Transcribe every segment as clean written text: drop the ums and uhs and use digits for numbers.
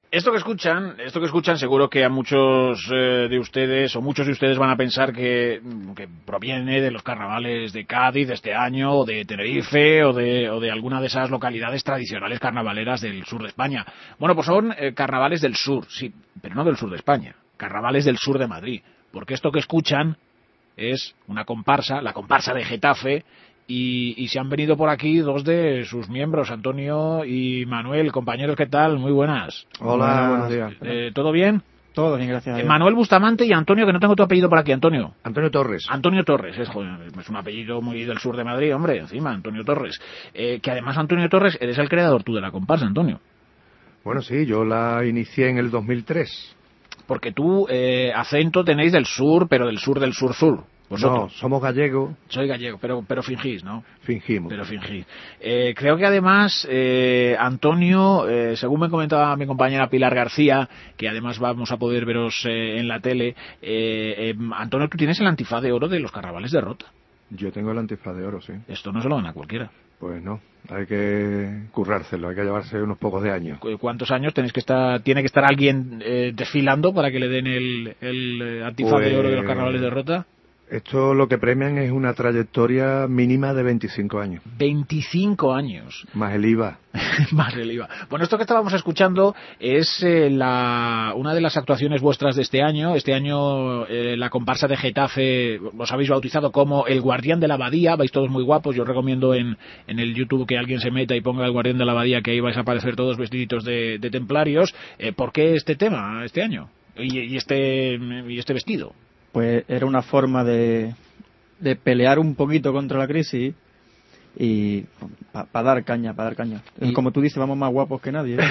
Esto que escuchan, seguro que a muchos de ustedes, o muchos de ustedes van a pensar que proviene de los carnavales de Cádiz de este año, o de Tenerife, o de alguna de esas localidades tradicionales carnavaleras del sur de España. Bueno, pues son carnavales del sur, sí, pero no del sur de España, carnavales del sur de Madrid, porque esto que escuchan es una comparsa, la comparsa de Getafe, y se han venido por aquí dos de sus miembros, Antonio y Manuel. Compañeros, ¿qué tal? Muy buenas. Hola, buenos días. ¿Todo bien? Todo bien, gracias a Dios. Manuel Bustamante y Antonio, que no tengo tu apellido por aquí, Antonio. Antonio Torres. Antonio Torres, es un apellido muy del sur de Madrid, hombre, encima, Antonio Torres. Que además, Antonio Torres, eres el creador tú de la comparsa, Antonio. Bueno, sí, yo la inicié en el 2003. Porque tú, acento tenéis del sur, pero del sur del sur-sur. ¿Vosotros? No, somos gallegos. Soy gallego, pero fingís, ¿no? Fingimos. Pero fingís. Creo que además, Antonio, según me comentaba mi compañera Pilar García, que además vamos a poder veros en la tele, Antonio, tú tienes el antifaz de oro de los carnavales de Rota. Yo tengo el antifaz de oro, sí. Esto no se lo dan a cualquiera. Pues no, hay que currárselo, hay que llevarse unos pocos de años. ¿Cuántos años tiene que estar alguien desfilando para que le den el antifaz de oro de los carnavales de Rota? Esto lo que premian es una trayectoria mínima de 25 años. 25 años. Más el IVA. Más el IVA. Bueno, esto que estábamos escuchando es una de las actuaciones vuestras de este año. Este año la comparsa de Getafe os habéis bautizado como el Guardián de la Abadía. Vais todos muy guapos. Yo os recomiendo en el YouTube que alguien se meta y ponga el Guardián de la Abadía, que ahí vais a aparecer todos vestiditos de templarios. ¿Por qué este tema este año? Y este vestido. Pues era una forma de pelear un poquito contra la crisis y para dar caña. Y como tú dices, vamos más guapos que nadie.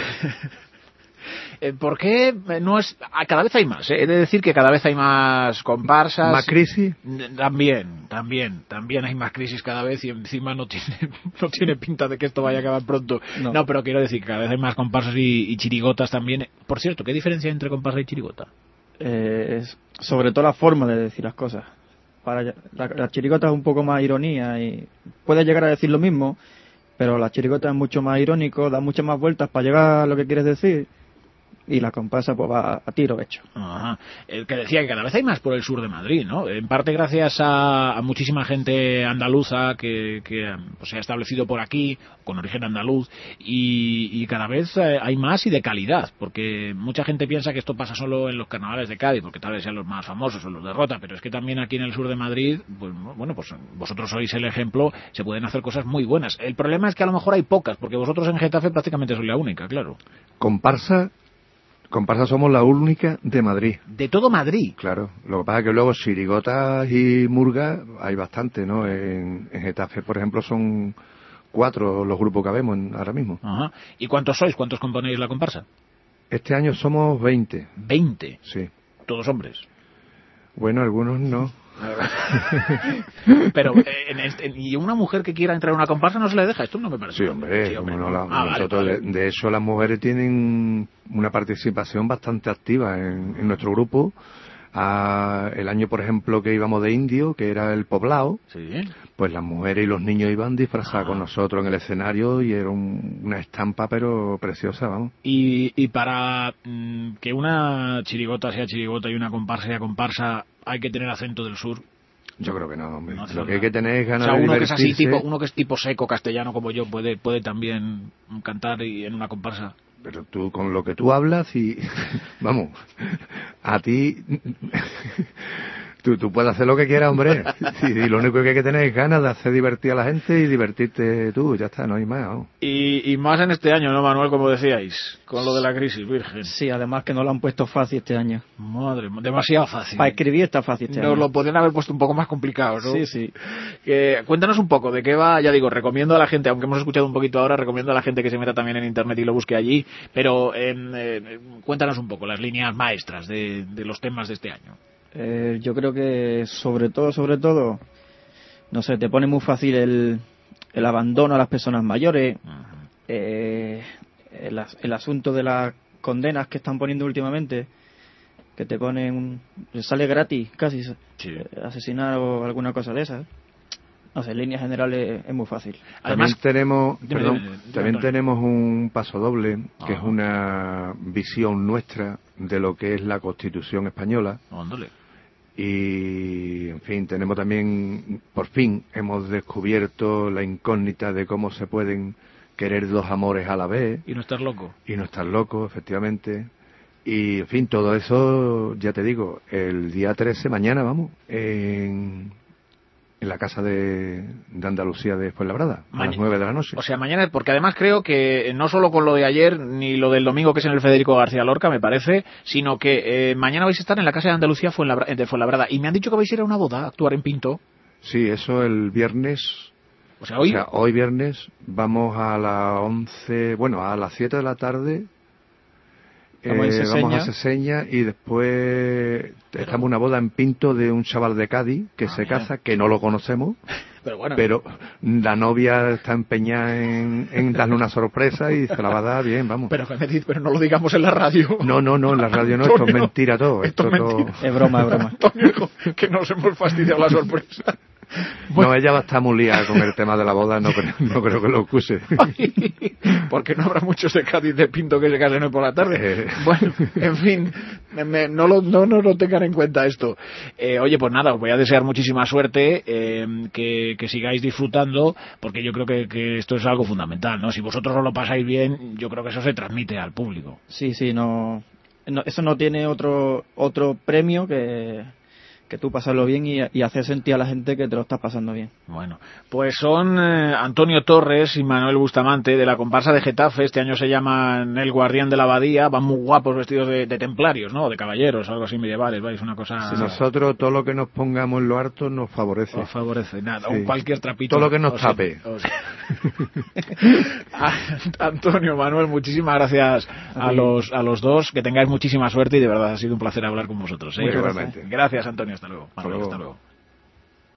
¿Por qué no es...? Cada vez hay más, He de decir que cada vez hay más comparsas. ¿Más crisis? También hay más crisis cada vez, y encima no tiene pinta de que esto vaya a acabar pronto. No, pero quiero decir que cada vez hay más comparsas y chirigotas también. Por cierto, ¿qué diferencia hay entre comparsa y chirigota? Es sobre todo la forma de decir las cosas. Para la chirigota es un poco más ironía y puede llegar a decir lo mismo, pero la chirigota es mucho más irónico, da muchas más vueltas para llegar a lo que quieres decir, y la comparsa pues va a tiro hecho. Ajá. El que decía que cada vez hay más por el sur de Madrid, ¿no? En parte gracias a muchísima gente andaluza que pues, se ha establecido por aquí, con origen andaluz, y cada vez hay más y de calidad, porque mucha gente piensa que esto pasa solo en los carnavales de Cádiz, porque tal vez sean los más famosos o los de Rota, pero es que también aquí en el sur de Madrid, pues bueno, pues vosotros sois el ejemplo, se pueden hacer cosas muy buenas. El problema es que a lo mejor hay pocas, porque vosotros en Getafe prácticamente sois la única, claro. Comparsa somos la única de Madrid. ¿De todo Madrid? Claro. Lo que pasa es que luego chirigotas y murgas hay bastante, ¿no? En Getafe, por ejemplo, son 4 los grupos que habemos ahora mismo. Ajá. ¿Y cuántos sois? ¿Cuántos componéis la comparsa? Este año somos 20. ¿20? Sí. ¿Todos hombres? Bueno, algunos no. Pero y una mujer que quiera entrar en una comparsa no se le deja. Esto no me parece. Sí, hombre. Como no, nosotros vale. De hecho las mujeres tienen una participación bastante activa en nuestro grupo. El año, por ejemplo, que íbamos de indio, que era el poblado, ¿Sí? Pues las mujeres y los niños iban disfrazados con nosotros en el escenario y era una estampa pero preciosa, vamos. Y para que una chirigota sea chirigota y una comparsa sea comparsa, hay que tener acento del sur. Yo creo que no, hombre. No, Lo que hay que tener es ganas de uno divertirse. que es así, uno que es tipo seco castellano como yo puede también cantar en una comparsa. Pero tú, con lo que tú hablas y... vamos, a ti... Tú puedes hacer lo que quieras, hombre. Y lo único que hay que tener es ganas de hacer divertir a la gente y divertirte tú. Ya está, no hay más, ¿no? Y más en este año, ¿no, Manuel? Como decíais, con lo de la crisis, virgen. Sí, además que no lo han puesto fácil este año. Madre, demasiado fácil. Para escribir está fácil este año. Nos lo podrían haber puesto un poco más complicado, ¿no? Sí. Cuéntanos un poco de qué va. Ya digo, recomiendo a la gente, aunque hemos escuchado un poquito ahora, recomiendo a la gente que se meta también en internet y lo busque allí, pero cuéntanos un poco las líneas maestras de los temas de este año. Yo creo que sobre todo, no sé, te pone muy fácil el abandono a las personas mayores, el asunto de las condenas que están poniendo últimamente, que te ponen, sale gratis casi, sí. Asesinar o alguna cosa de esas. No sé, en líneas generales es muy fácil. Además, tenemos dime. tenemos un paso doble, que es una visión nuestra de lo que es la Constitución española. Ándale. Y, en fin, tenemos también, por fin, hemos descubierto la incógnita de cómo se pueden querer dos amores a la vez. Y no estar loco. Y no estar loco, efectivamente. Y, en fin, todo eso, ya te digo, el día 13, mañana, vamos, en la Casa de Andalucía de Fuenlabrada, a las 9 de la noche. O sea, mañana, porque además creo que no solo con lo de ayer, ni lo del domingo que es en el Federico García Lorca, me parece, sino que mañana vais a estar en la Casa de Andalucía de Fuenlabrada. Y me han dicho que vais a ir a una boda, a actuar en Pinto. Sí, eso el viernes. O sea, hoy viernes vamos a las 11, bueno, a las 7 de la tarde. Vamos a Seseña y después estamos en una boda en Pinto de un chaval de Cádiz que se casa, que no lo conocemos, pero la novia está empeñada en darle una sorpresa y se la va a dar bien, vamos. Pero no lo digamos en la radio. No, en la radio no, Antonio, esto es mentira todo. Esto es mentira. Es broma. Antonio, que nos hemos fastidiado la sorpresa. Bueno. No, ella va a estar muy liada con el tema de la boda, no creo que lo acuse. Porque no habrá muchos de Cádiz de Pinto que se casen hoy por la tarde. Bueno, en fin, no lo tengan en cuenta esto. Oye, pues nada, os voy a desear muchísima suerte, que sigáis disfrutando, porque yo creo que esto es algo fundamental, ¿no? Si vosotros os lo pasáis bien, yo creo que eso se transmite al público. Sí, no, eso no tiene otro premio que tú pasarlo bien y hacer sentir a la gente que te lo estás pasando bien. Bueno, pues son Antonio Torres y Manuel Bustamante de la comparsa de Getafe. Este año se llaman El Guardián de la Abadía. Van muy guapos vestidos de templarios, ¿no? De caballeros, algo así medievales, ¿vais? Una cosa... Sí, nosotros todo lo que nos pongamos en lo harto nos favorece. Os favorece, nada, sí. Cualquier trapito. Todo lo que nos tape. Antonio, Manuel, muchísimas gracias a los dos. Que tengáis muchísima suerte y de verdad ha sido un placer hablar con vosotros. Muy igualmente. Gracias, Antonio. Hasta luego. Manuel, hasta luego.